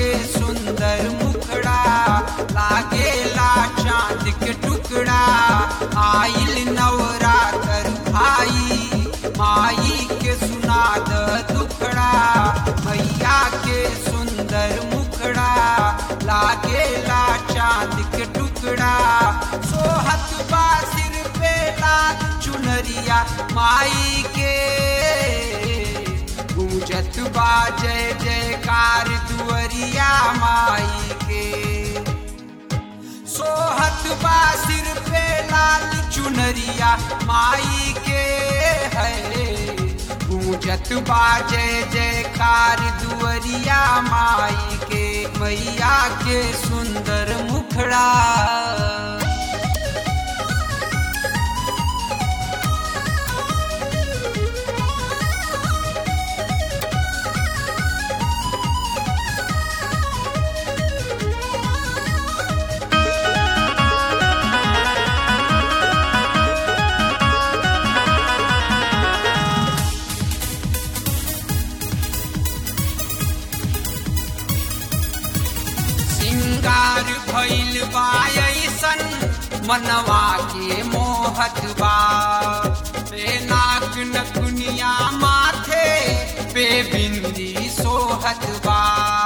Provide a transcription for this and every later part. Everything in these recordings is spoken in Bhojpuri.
के सुंदर मुखड़ा लागेला चांद के टुकड़ा। आइल नवरात्र भाई माई के सुनाद दुखड़ा। मैया के सुंदर मुखड़ा लागेला चांद के टुकड़ा। सोहत बा सिर पे लाल चुनरिया माई के। गूंजत बा जय जयकार दुअरिया माई के। सोहत बा सिर पे लाल चुनरिया माई के है। गूंजत बा जय जयकार दुअरिया माई के। मैया के सुंदर मुखड़ा। सिंगार भइल बा अइसन मनवा के मोहत बा। पे नाक नकुनिया माथे पे बिंदी सोहत बा।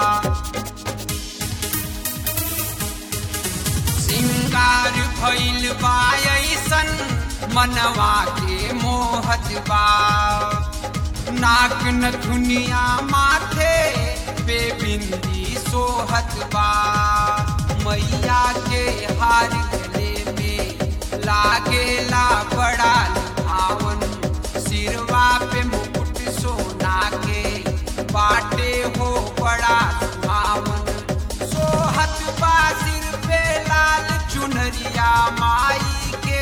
सिंगार भइल बा अइसन मनवा के मोहत बा। नाक नकुनिया माथे पे बिंदी सोहत बा। मैया के हार गले में लागेला बड़ा लुभावन। सिरवा पे मुकुट सोना के बाटे हो बड़ा सुहावन। सोहत बा सिर पे लाल चुनरिया माई के।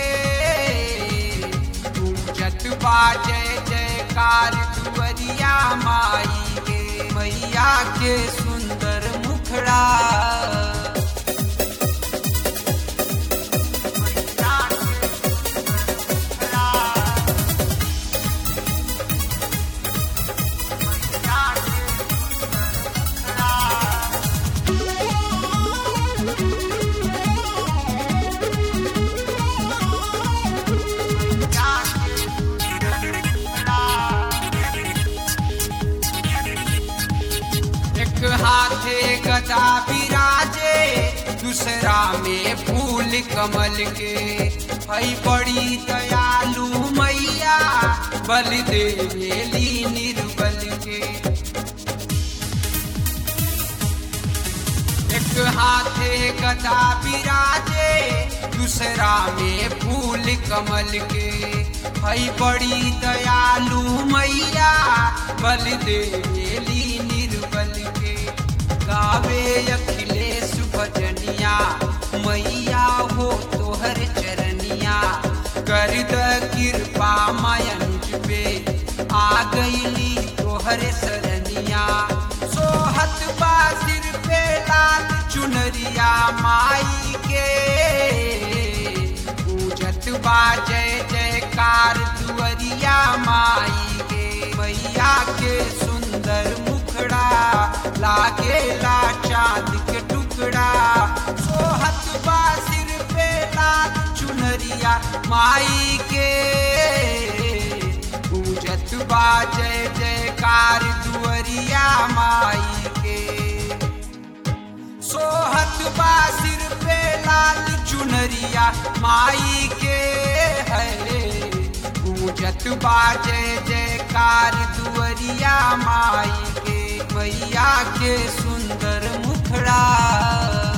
गूंजत बा जय जयकार दुअरिया माई के। मैया के सुंदर मुखड़ा। एक हाथे गदा विराजे दूसरा में फूल कमल के। हई बड़ी दयालु मैया बल देवेली निर्बल के। एक हाथे गदा विराजे दूसरा में फूल कमल के। हई बड़ी दयालु मैया बल देवेली निर्बल के। गावे अखिलेश भजनिया मैया हो तोहर चरनिया। कर द कृपा मयंज पे आ गईली तोहर सरनिया। सोहत बा सिर पे लाल चुनरिया माई के। गूंजत बा जय जयकार दुअरिया माई के। मैया के सुंदर मुखड़ा लागेला चांद के टुकड़ा। सोहत बा सिर पे लाल चुनरिया माई के। गूंजत बा जय जयकार दुअरिया माई के। सोहत बा सिर पे लाल चुनरिया माई के है। गूंजत बा जय जयकार दुअरिया माई के। मैया के सुंदर मुखड़ा।